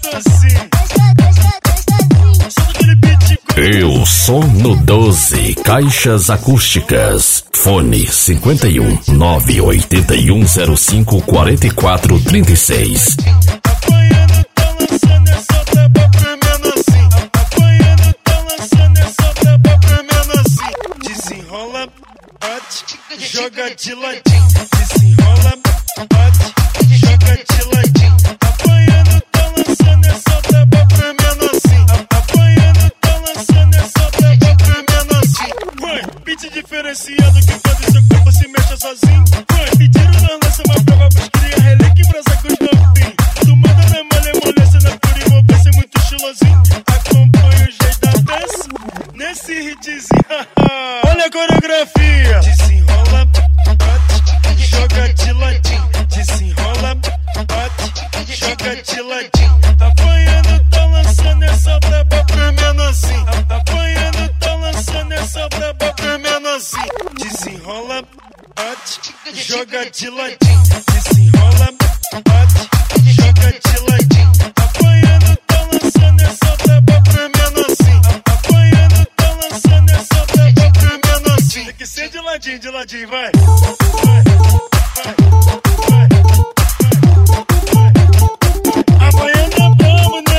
gostosinho. Eu sou no 12 Caixas Acústicas. Fone 51 98105 4436. Apanhando, tá lançando essa braba pra menorzinho. Apanhando, tá lançando essa braba pra menorzinho. Desenrola, bate, joga de ladinho. Desenrola, bate, joga de ladinho. Apanhando, tá lançando essa braba pra menorzinho. Apanhando, tá lançando essa braba pra menorzinho. Vai, beat diferenciado que faz o seu corpo se mexa sozinho. Vai, pediram na lança uma prova pros cria, relíquia e brasa com os novinhos. Tu manda na malemolência, na pura envolvência, muito estilosinho. Acompanha o jeito da dança, nesse hitzinho. Olha a coreografia. Desenrola, bate, joga de ladinho. Desenrola, bate, joga de ladinho. Apanhando, tá lançando essa braba pra menorzinho. Apanhando, tá lançando essa braba pra menorzinho. Desenrola, bate, joga de ladinho. Desenrola, bate, joga de ladinho. Apanhando, tá lançando essa braba pra menorzinho. Apanhando, tá lançando essa braba pra menorzinho. Tem que ser de ladinho, vai. Vai, vai, vai, vai. Amanhã nós vamos, né?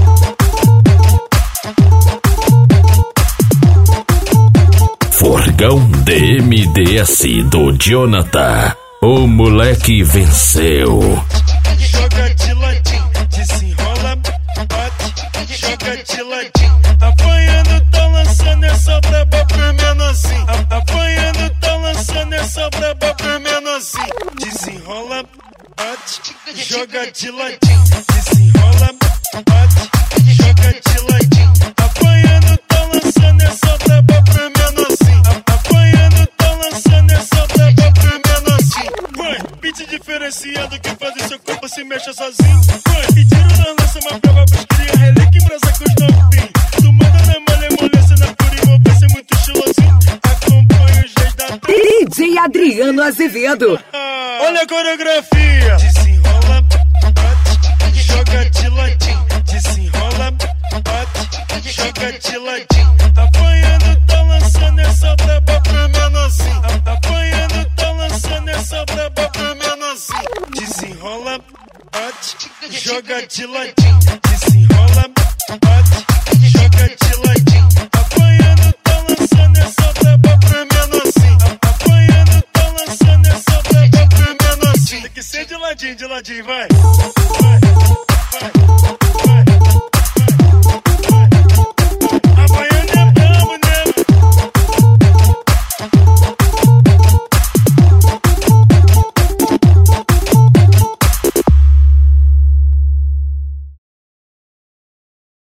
Forgão DMDS do Jonathan. O moleque venceu. Joga de ladinho, desenrola, bate, joga de ladinho. Apanhando, tá lançando essa braba pra menorzinho. Apanhando, tá lançando essa braba pra menorzinho. Desenrola, bate, joga de ladinho. Desenrola, bate, joga de ladinho. Apanhando, tá lançando essa braba pra menorzinho. Apanhando, tá lançando essa braba pra menorzinho. Vai, beat diferenciado que faz o seu corpo se mexa sozinho. Vai, pediram na lança uma prova pros cria, relíquia e brasa com os novinhos. Tu manda na malemolência, na pura envolvência, muito estilosinho. Acompanha o jeito da dança. DJ Adriano Azevedo. Olha a coreografia. Desenrola, bate, joga de ladinho. Desenrola, bate, joga de ladinho. Apanhando, tá lançando essa braba pra menorzinho. Apanhando, tá lançando essa braba pra menorzinho. Desenrola, bate, joga de ladinho. Desenrola, bate, joga de ladinho. Apanhando, tá lançando essa braba pra menorzinho. Apanhando, tá lançando essa braba pra menorzinho. Tem que ser de ladinho, vai. Vai, vai, vai.